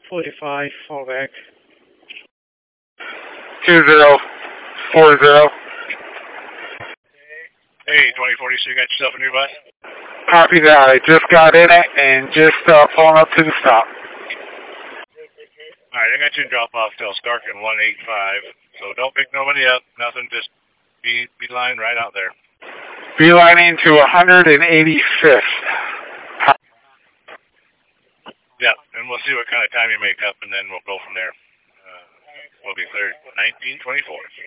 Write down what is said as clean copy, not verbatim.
45, fallback. 2040. Hey, 2040, so you got yourself a new bus? Copy that. I just got in it and just pulling up to the stop. Alright, I got you in drop-off till Skarkin 185, so don't pick nobody up, nothing, just be line right out there. Beelining to 185th. Yeah, and we'll see what kind of time you make up, and then we'll go from there. We'll be cleared 1924.